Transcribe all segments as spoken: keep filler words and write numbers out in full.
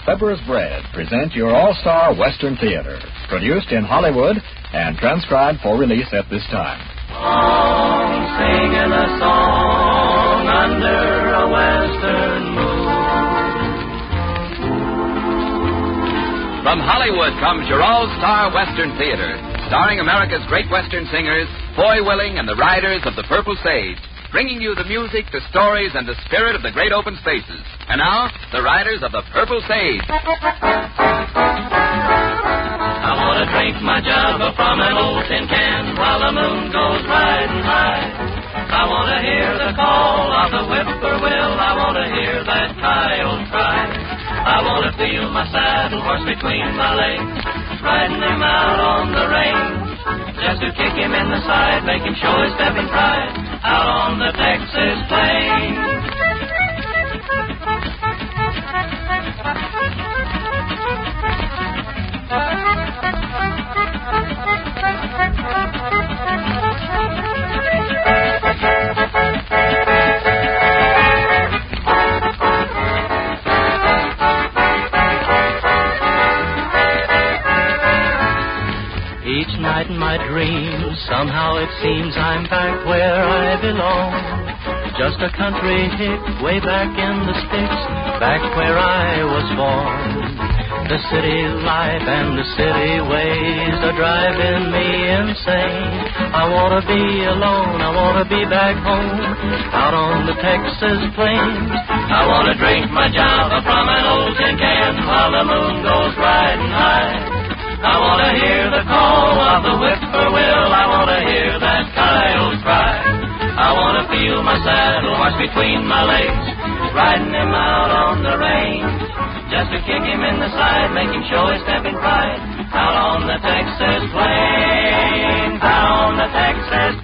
Weber's Bread present your all-star Western Theater, produced in Hollywood and transcribed for release at this time. Song, singing a song under a western moon. From Hollywood comes your all-star Western Theater, starring America's great Western singers, Foy Willing and the Riders of the Purple Sage, bringing you the music, the stories, and the spirit of the great open spaces. And now, the Riders of the Purple Sage. I want to drink my java from an old tin can while the moon goes riding high. I want to hear the call of the whippoorwill. I want to hear that coyote cry. I want to feel my saddle horse between my legs, riding him out on the range. Just to kick him in the side, make him show his stepping pride out on the Texas plains. Each night in my dreams, somehow it seems I'm back where I belong. Just a country hick way back in the sticks, back where I was born. The city life and the city ways are driving me insane. I want to be alone, I want to be back home, out on the Texas plains. I want to drink my java from an old tin can while the moon goes riding high. I want to hear the call of the whippoorwill. I want to hear that coyote cry. I want to feel my saddle horse between my legs, riding him out on the range. Just to kick him in the side, make him show his stepping pride, out on the Texas plains, out on the Texas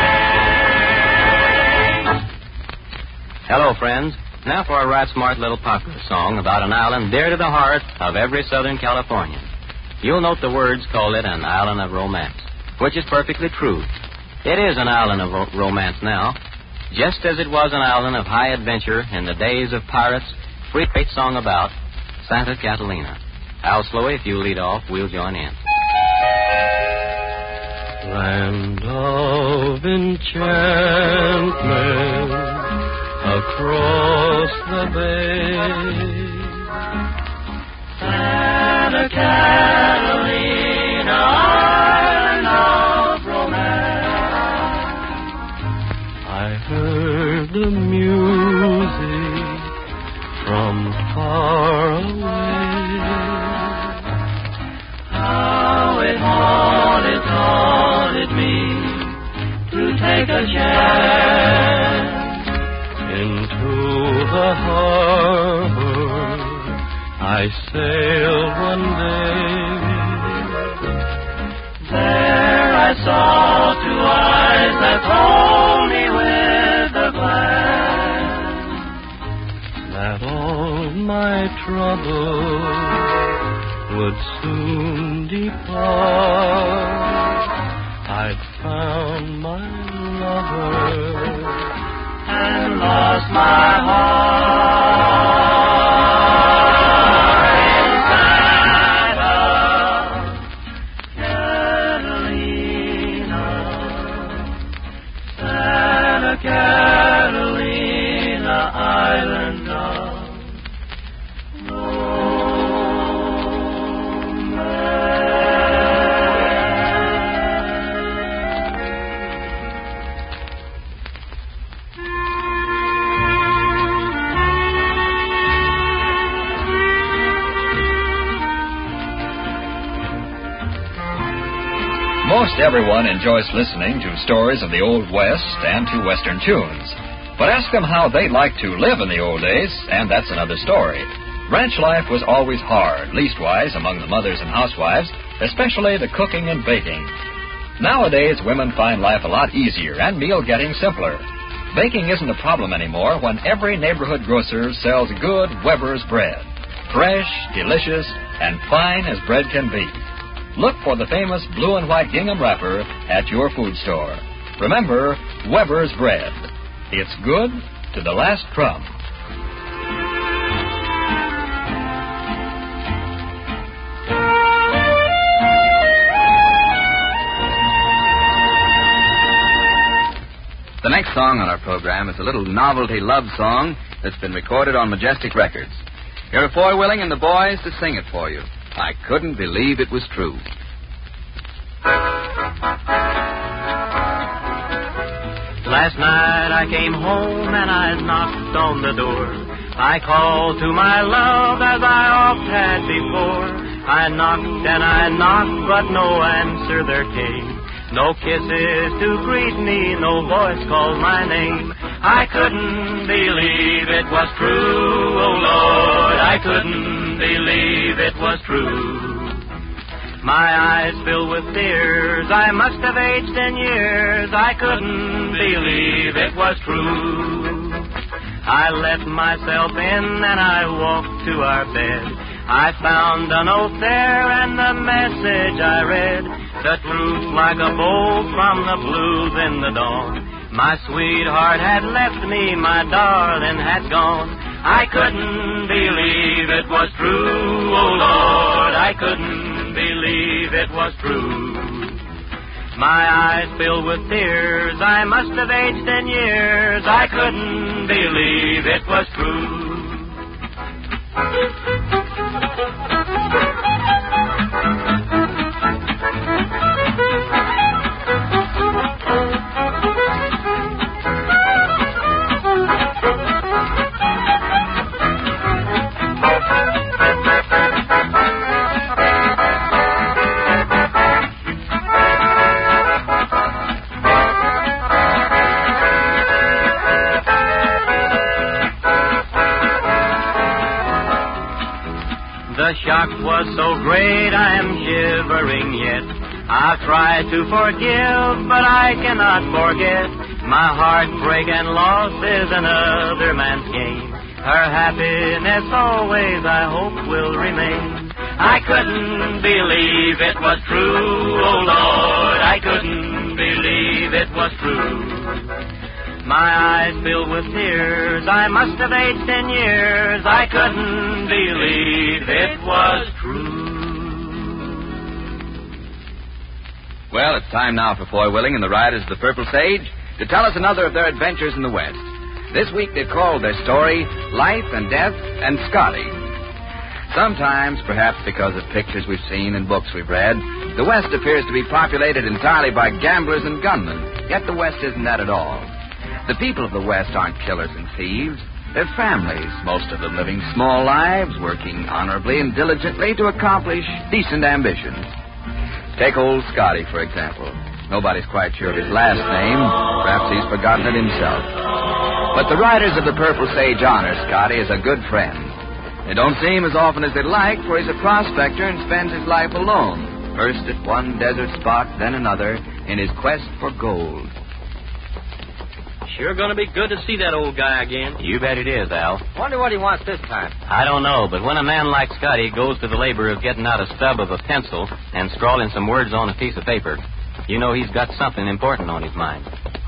plains. Hello, friends. Now for a right smart little popular song about an island dear to the heart of every Southern Californian. You'll note the words call it an island of romance, which is perfectly true. It is an island of ro- romance now, just as it was an island of high adventure in the days of pirates. Free great song about Santa Catalina. Al Sloey, if you lead off, we'll join in. Land of enchantment across the bay, Santa Catalina, island of romance. I heard the music from far away, how it haunted, haunted me to take a chance into the harbor. I sailed one day. There I saw two eyes that told me with a glance that all my trouble would soon depart. I'd found my lover and lost my heart. Catalina, island of Most everyone enjoys listening to stories of the Old West and to Western tunes. But ask them how they liked to live in the old days, and that's another story. Ranch life was always hard, leastwise among the mothers and housewives, especially the cooking and baking. Nowadays, women find life a lot easier and meal getting simpler. Baking isn't a problem anymore when every neighborhood grocer sells good Weber's bread. Fresh, delicious, and fine as bread can be. Look for the famous blue and white gingham wrapper at your food store. Remember, Weber's bread. It's good to the last crumb. The next song on our program is a little novelty love song that's been recorded on Majestic Records. Here are Foy Willing and the boys to sing it for you. I couldn't believe it was true. Last night I came home and I knocked on the door. I called to my love as I oft had before. I knocked and I knocked, but no answer there came. No kisses to greet me, no voice called my name. I couldn't believe it was true, oh Lord, I couldn't believe it was true. My eyes filled with tears, I must have aged in years. I couldn't believe it was true. I let myself in and I walked to our bed. I found a note there and the message I read. The truth like a bolt from the blues in the dawn. My sweetheart had left me, my darling had gone. I couldn't believe it was true, oh Lord, I couldn't believe it was true. My eyes filled with tears, I must have aged in years. I couldn't believe it was true. The shock was so great I am shivering yet. I've tried to forgive, but I cannot forget. My heartbreak and loss is another man's game. Her happiness always, I hope, will remain. I couldn't believe it was true, oh Lord, I couldn't believe it was true. My eyes filled with tears, I must have aged ten years. I couldn't believe it was true. Well, it's time now for Foy Willing and the Riders of the Purple Sage to tell us another of their adventures in the West. This week they've called their story Life and Death and Scotty. Sometimes, perhaps because of pictures we've seen and books we've read, the West appears to be populated entirely by gamblers and gunmen. Yet the West isn't that at all. The people of the West aren't killers and thieves. They're families, most of them living small lives, working honorably and diligently to accomplish decent ambitions. Take old Scotty, for example. Nobody's quite sure of his last name. Perhaps he's forgotten it himself. But the Riders of the Purple Sage honor Scotty as a good friend. They don't see him as often as they'd like, for he's a prospector and spends his life alone. First at one desert spot, then another, in his quest for gold. Sure going to be good to see that old guy again. You bet it is, Al. Wonder what he wants this time. I don't know, but when a man like Scotty goes to the labor of getting out a stub of a pencil and scrawling some words on a piece of paper, you know he's got something important on his mind.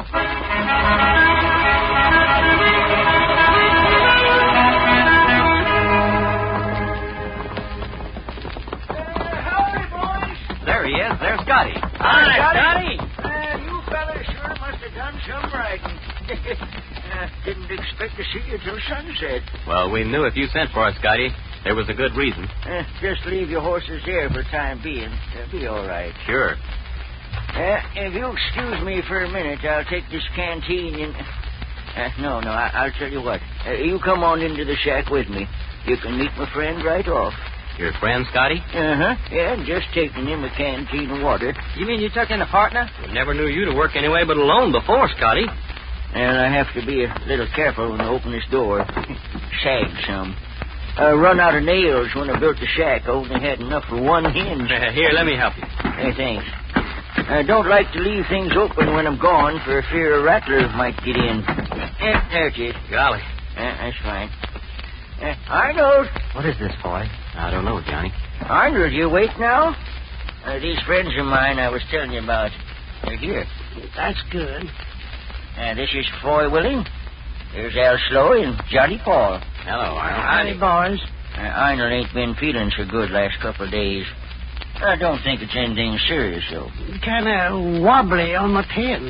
There he is. There's Scotty. Hi, Scotty. Uh, you fellas sure must have done some riding. uh, didn't expect to see you till sunset. Well, we knew if you sent for us, Scotty, there was a good reason. Uh, just leave your horses there for the time being. They'll be all right. Sure. Uh, if you'll excuse me for a minute, I'll take this canteen and... Uh, no, no, I- I'll tell you what. Uh, you come on into the shack with me. You can meet my friend right off. Your friend, Scotty? Uh-huh. Yeah, just taking him a canteen of water. You mean you took in a partner? We never knew you to work anyway but alone before, Scotty. And I have to be a little careful when I open this door. Sag some. I run out of nails when I built the shack. I only had enough for one hinge. Uh, here, let me help you. Hey, thanks. I don't like to leave things open when I'm gone for fear a rattler might get in. Eh, there it is. Golly. Eh, that's fine. Eh, Arnold. What is this, boy? I don't know, Johnny. Arnold, you awake now? Uh, these friends of mine I was telling you about, they're here. That's good. Uh, this is Foy Willing. There's Al Sloey and Johnny Paul. Hello, Arnold. Howdy, boys. Uh, Arnold ain't been feeling so good last couple of days. I don't think it's anything serious, though. Kind of wobbly on my pins.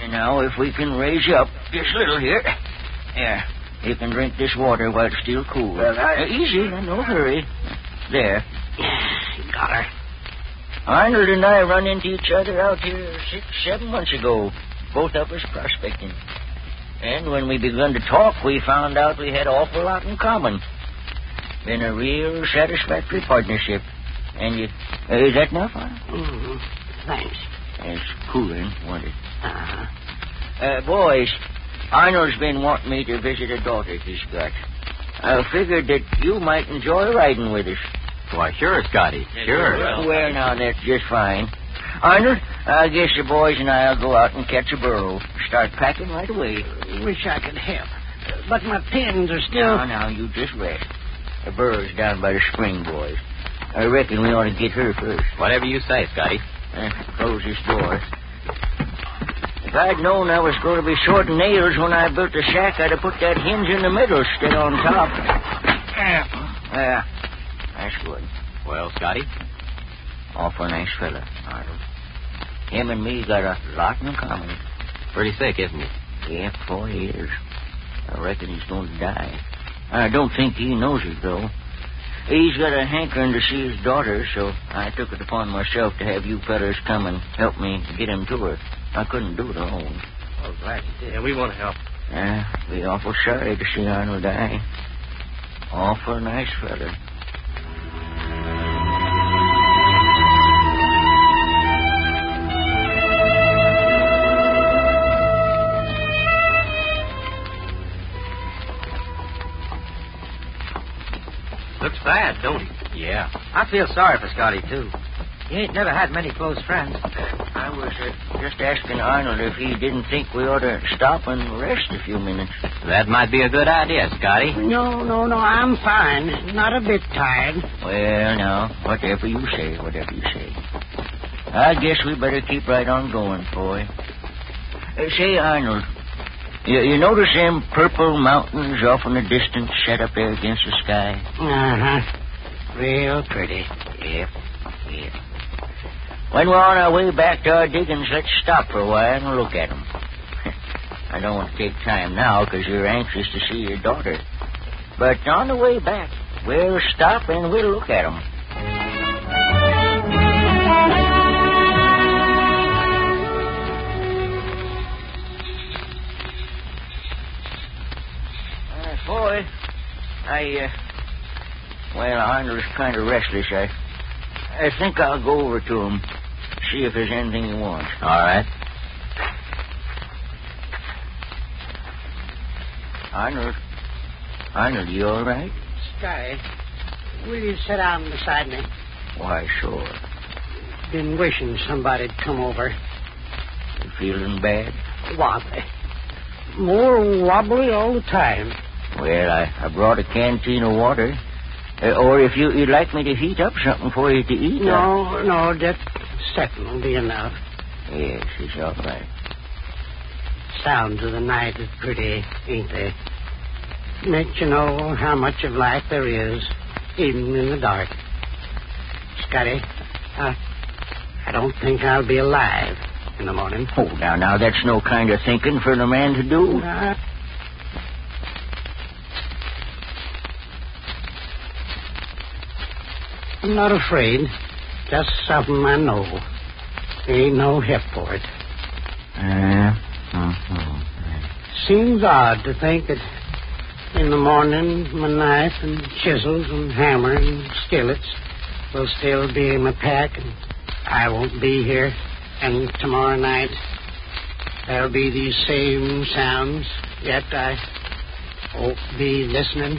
And now, if we can raise you up just a little here. There. You can drink this water while it's still cool. Well, I... Uh, easy, no hurry. There. Got her. Arnold and I run into each other out here six, seven months ago. Both of us prospecting. And when we begun to talk, we found out we had an awful lot in common. Been a real satisfactory partnership. And you... Uh, is that enough, huh? Mm-hmm. Thanks. It's cooling, wasn't it? Uh-huh. Uh, boys, Arnold's been wanting me to visit a daughter he's got. I figured that you might enjoy riding with us. Why, sure, Scotty. Sure. Well, now, that's just fine. Arnold, I guess the boys and I'll go out and catch a burro. Start packing right away. Wish I could help. But my pins are still... Now, now, you just rest. The burro's down by the spring, boys. I reckon we ought to get her first. Whatever you say, Scotty. Uh, close this door. If I'd known I was going to be short of nails when I built the shack, I'd have put that hinge in the middle instead on top. Yeah, that's good. Well, Scotty? Awful nice fella, Arnold. Him and me got a lot in common. Pretty sick, isn't he? Yeah, four years. I reckon he's going to die. I don't think he knows it, though. He's got a hankering to see his daughter, so I took it upon myself to have you fellas come and help me get him to her. I couldn't do it alone. Oh, glad you did. Yeah, we want to help. Yeah, be awful sorry to see Arnold die. Awful nice fella. Looks bad, don't he? Yeah. I feel sorry for Scotty, too. He ain't never had many close friends. I was uh, just asking Arnold if he didn't think we ought to stop and rest a few minutes. That might be a good idea, Scotty. No, no, no, I'm fine. Not a bit tired. Well, now, whatever you say, whatever you say. I guess we better keep right on going, boy. Uh, say, Arnold, you, you notice them purple mountains off in the distance set up there against the sky? Uh-huh. Real pretty. Yep, yep. When we're on our way back to our diggings, let's stop for a while and look at them. I don't want to take time now because you're anxious to see your daughter. But on the way back, we'll stop and we'll look at them. Uh, boy, I, uh, well, Arnold's kind of restless. I, I think I'll go over to him. See if there's anything he wants. All right. Arnold. Arnold, you all right? Scotty, will you sit down beside me? Why, sure. Been wishing somebody'd come over. You feeling bad? Wobbly. More wobbly all the time. Well, I, I brought a canteen of water. Uh, or if you, you'd like me to heat up something for you to eat. No, I... no, just second will be enough. Yes, it's all right. Sounds of the night is pretty, ain't they? Makes you know how much of life there is, even in the dark. Scotty, I, I don't think I'll be alive in the morning. Oh, now, now, that's no kind of thinking for the man to do. Uh, I'm not afraid. Just something I know. Ain't no help for it. Uh, uh-huh. Seems odd to think that in the morning my knife and chisels and hammer and skillets will still be in my pack and I won't be here. And tomorrow night there'll be these same sounds, yet I won't be listening.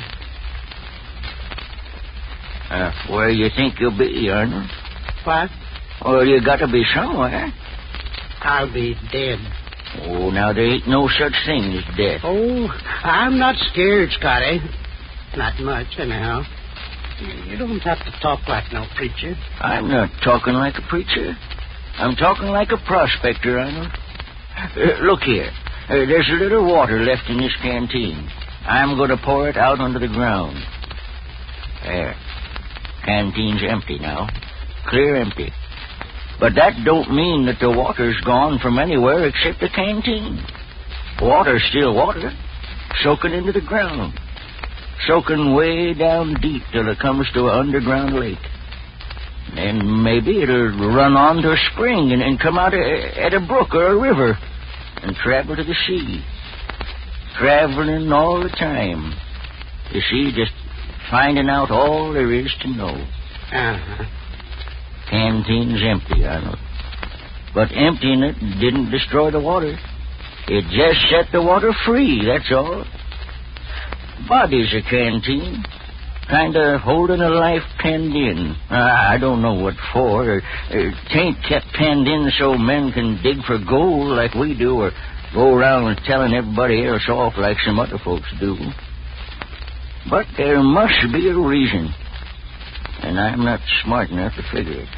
Uh, where you think you'll be, Arnold? What? Well, you got to be somewhere. I'll be dead. Oh, now, there ain't no such thing as death. Oh, I'm not scared, Scotty. Not much, anyhow. You don't have to talk like no preacher. I'm not talking like a preacher. I'm talking like a prospector, Arnold. Uh, look here. Uh, there's a little water left in this canteen. I'm going to pour it out onto the ground. There. Canteen's empty now. Clear empty. But that don't mean that the water's gone from anywhere except the canteen. Water's still water, soaking into the ground, soaking way down deep till it comes to an underground lake. Then maybe it'll run on to a spring and, and come out a, at a brook or a river and travel to the sea. Traveling all the time. You see, just finding out all there is to know. Uh-huh. Canteen's empty, Arnold. But emptying it didn't destroy the water. It just set the water free, that's all. Body's a canteen. Kind of holding a life penned in. Uh, I don't know what for. Or, or tain't kept penned in so men can dig for gold like we do, or go around telling everybody else off like some other folks do. But there must be a reason, and I'm not smart enough to figure it.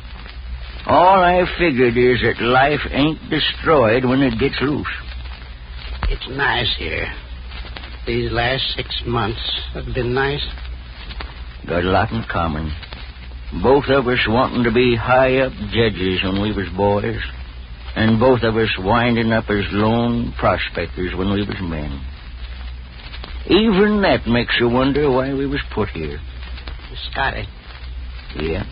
All I figured is that life ain't destroyed when it gets loose. It's nice here. These last six months have been nice. Got a lot in common. Both of us wanting to be high-up judges when we was boys, and both of us winding up as lone prospectors when we was men. Even that makes you wonder why we was put here. Scotty. Yeah?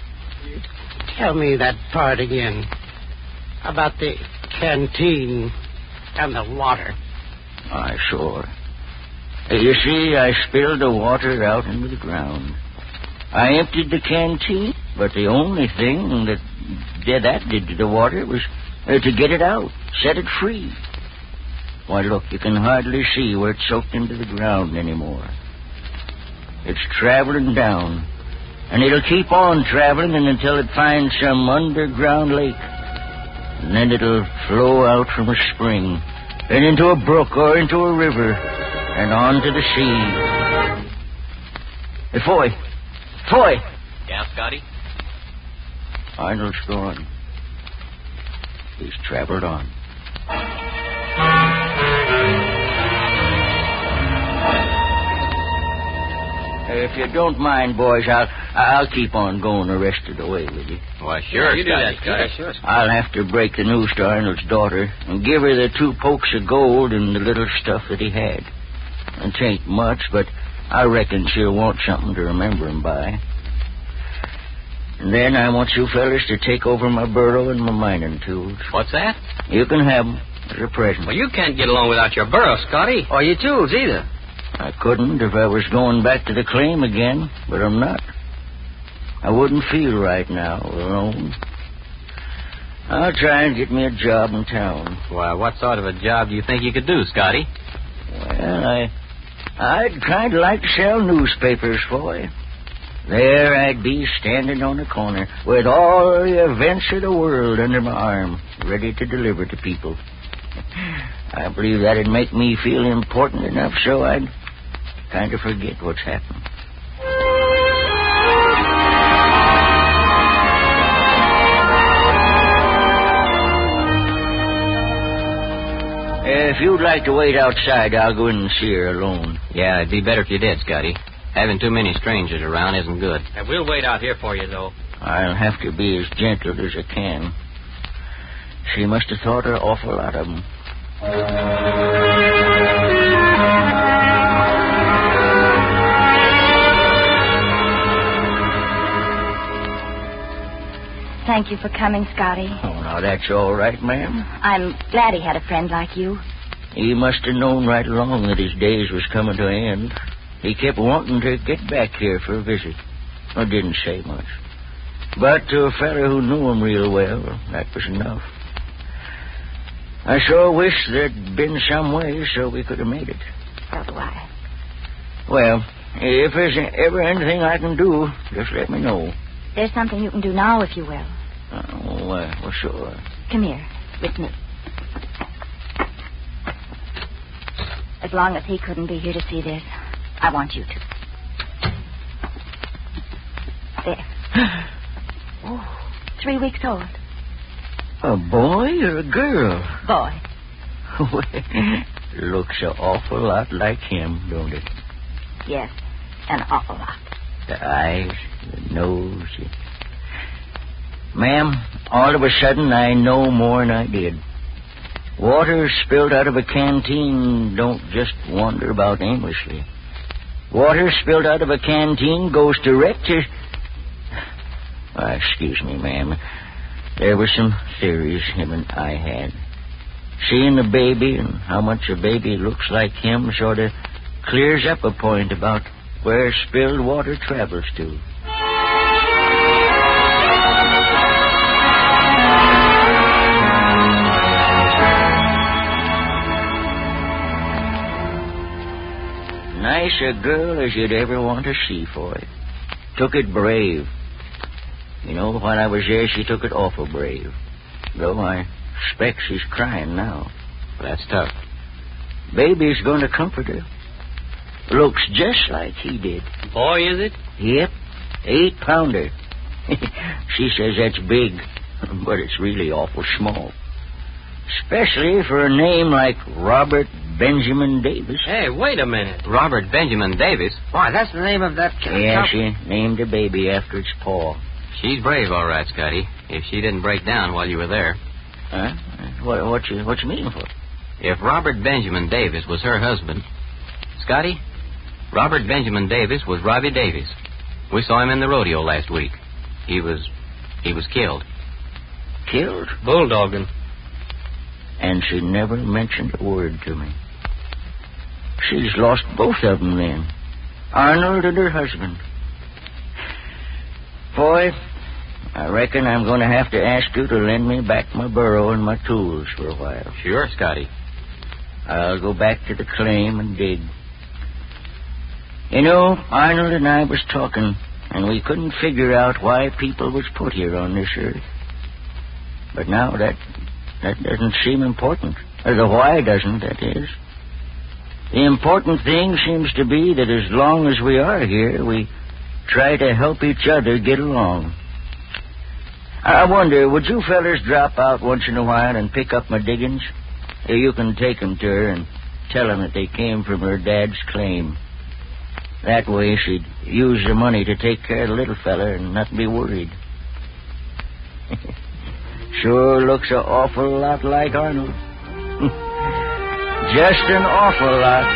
Tell me that part again. About the canteen and the water. Aye, sure. You see, I spilled the water out into the ground. I emptied the canteen, but the only thing that did that did to the water was uh, to get it out, set it free. Why, look, you can hardly see where it's soaked into the ground anymore. It's traveling down, and it'll keep on traveling until it finds some underground lake. And then it'll flow out from a spring, and into a brook or into a river, and on to the sea. Hey, Foy! Foy! Yeah, Scotty? Arnold's gone. He's traveled on. If you don't mind, boys, I'll I'll keep on going the rest of the way with you. Why, sure, you do that, Scotty. Yeah, sure. I'll have to break the news to Arnold's daughter and give her the two pokes of gold and the little stuff that he had. It ain't much, but I reckon she'll want something to remember him by. And then I want you fellas to take over my burro and my mining tools. What's that? You can have them as a present. Well, you can't get along without your burro, Scotty. Or your tools, either. I couldn't if I was going back to the claim again, but I'm not. I wouldn't feel right now alone. I'll try and get me a job in town. Why, what sort of a job do you think you could do, Scotty? Well, I, I'd kind of like to sell newspapers for you. There I'd be standing on the corner with all the events of the world under my arm, ready to deliver to people. I believe that'd make me feel important enough so I'd kind of forget what's happened. If you'd like to wait outside, I'll go in and see her alone. Yeah, it'd be better if you did, Scotty. Having too many strangers around isn't good. And we'll wait out here for you, though. I'll have to be as gentle as I can. She must have thought an awful lot of them. Thank you for coming, Scotty. Oh, now that's all right, ma'am. I'm glad he had a friend like you. He must have known right along that his days was coming to an end. He kept wanting to get back here for a visit. I didn't say much. But to a fellow who knew him real well, that was enough. I sure wish there'd been some way so we could have made it. So do I. Well, if there's ever anything I can do, just let me know. There's something you can do now, if you will. Oh, well, well sure. Come here, with me. As long as he couldn't be here to see this, I want you to. There. Oh, three weeks old. A boy or a girl? Boy. Looks an awful lot like him, don't it? Yes, an awful lot. The eyes, the nose. Ma'am, all of a sudden I know more'n I did. Water spilled out of a canteen don't just wander about aimlessly. Water spilled out of a canteen goes direct to... Oh, excuse me, ma'am. There were some theories him and I had. Seeing the baby and how much a baby looks like him sort of clears up a point about where spilled water travels to. Nice a girl as you'd ever want to see for it. Took it brave. You know, while I was there, she took it awful brave. Though I expect she's crying now. That's tough. Baby's going to comfort her. Looks just like he did. Boy, is it? Yep. Eight pounder. She says that's big, but it's really awful small. Especially for a name like Robert Benjamin Davis. Hey, wait a minute. Robert Benjamin Davis? Why, that's the name of that... Yeah, she named the baby after its paw. She's brave, all right, Scotty. If she didn't break down while you were there. Huh? What, what, you, what you mean for? If Robert Benjamin Davis was her husband... Scotty, Robert Benjamin Davis was Robbie Davis. We saw him in the rodeo last week. He was... he was killed. Killed? Bulldogging. And she never mentioned a word to me. She's lost both of them then. Arnold and her husband. Boy, I reckon I'm going to have to ask you to lend me back my burro and my tools for a while. Sure, Scotty. I'll go back to the claim and dig. You know, Arnold and I was talking, and we couldn't figure out why people was put here on this earth. But now that that doesn't seem important. Or the why doesn't, that is. The important thing seems to be that as long as we are here, we try to help each other get along. I wonder, would you fellers drop out once in a while and pick up my diggings? You can take them to her and tell them that they came from her dad's claim. That way she'd use the money to take care of the little fella and not be worried. Sure looks an awful lot like Arnold. Just an awful lot.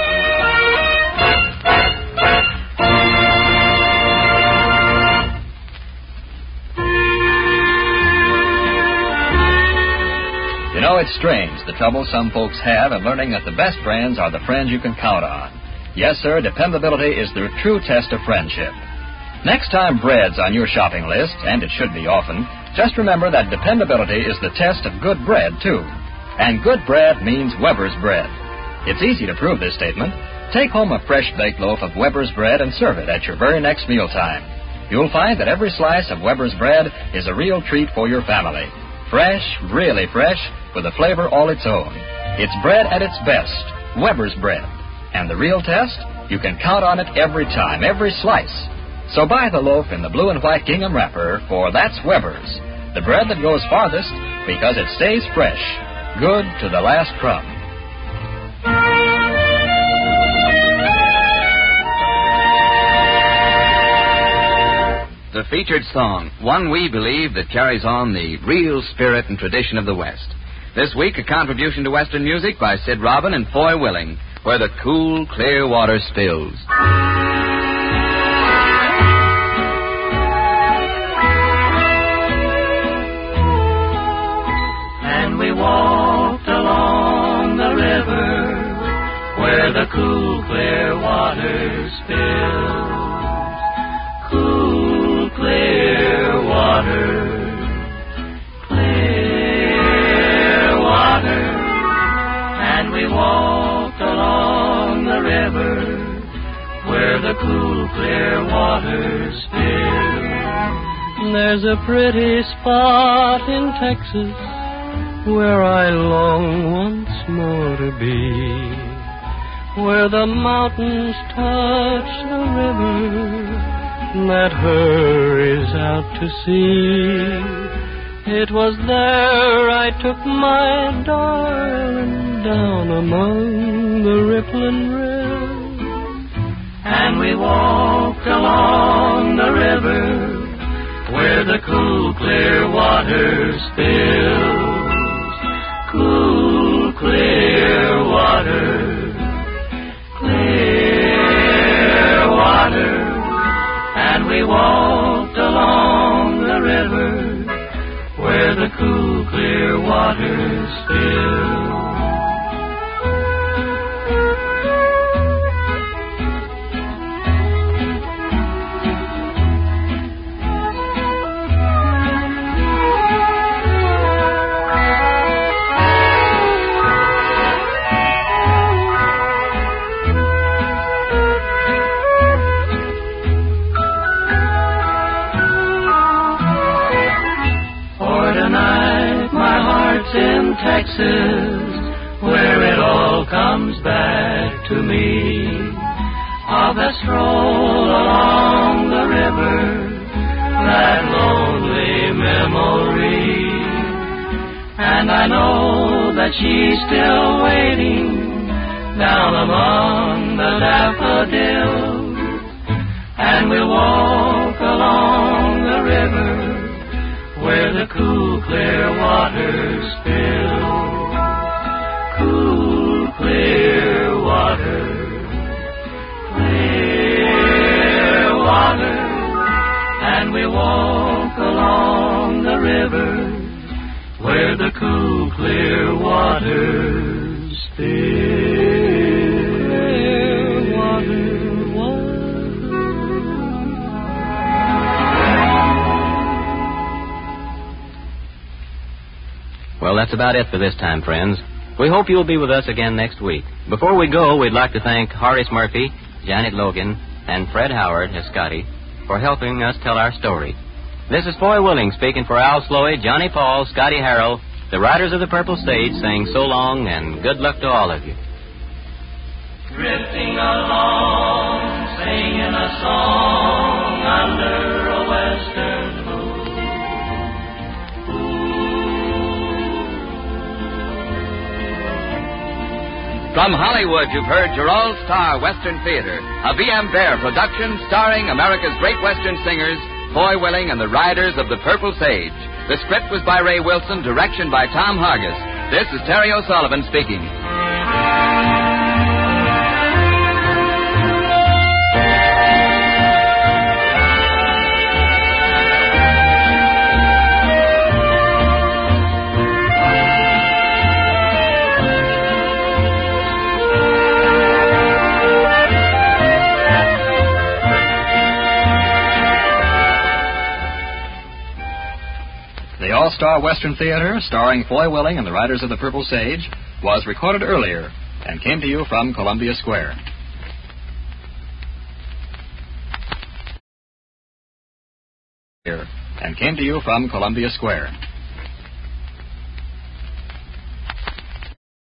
You know, it's strange, the trouble some folks have in learning that the best friends are the friends you can count on. Yes, sir, dependability is the true test of friendship. Next time bread's on your shopping list, and it should be often, just remember that dependability is the test of good bread, too. And good bread means Weber's bread. It's easy to prove this statement. Take home a fresh baked loaf of Weber's bread and serve it at your very next mealtime. You'll find that every slice of Weber's bread is a real treat for your family. Fresh, really fresh, with a flavor all its own. It's bread at its best, Weber's bread. And the real test? You can count on it every time, every slice. So buy the loaf in the blue and white gingham wrapper, for that's Weber's, the bread that goes farthest because it stays fresh, good to the last crumb. The featured song, one we believe that carries on the real spirit and tradition of the West. This week, a contribution to Western music by Sid Robin and Foy Willing, Where the Cool, Clear Water Spills. And we walked along the river where the cool, clear water spills. Cool, clear water, clear water. And we walked along the river where the cool, clear water spills. There's a pretty spot in Texas where I long once more to be, where the mountains touch the river that hurries out to sea. It was there I took my darling down among the rippling rills, and we walked along the river where the cool, clear water spills. Cool, clear water, clear water. And we walked along the river where the cool, clear water spills. In Texas, where it all comes back to me, of a stroll along the river, that lonely memory. And I know that she's still waiting down among the daffodils, and we'll walk along the river where the cool, clear water spills. Cool, clear water, clear water. And we walk along the river where the cool, clear water spills. Water, water. Well, that's about it for this time, friends. We hope you'll be with us again next week. Before we go, we'd like to thank Horace Murphy, Janet Logan, and Fred Howard, as Scotty, for helping us tell our story. This is Foy Willing speaking for Al Sloey, Johnny Paul, Scotty Harrell, the Riders of the Purple Sage, saying so long and good luck to all of you. Drifting along, singing a song under a western moon. From Hollywood, you've heard your all-star Western Theater, a V M Bear production starring America's great Western singers, Foy Willing and the Riders of the Purple Sage. The script was by Ray Wilson, direction by Tom Hargis. This is Terry O'Sullivan speaking. The All-Star Western Theater, starring Foy Willing and the Riders of the Purple Sage, was recorded earlier and came to you from Columbia Square. And came to you from Columbia Square.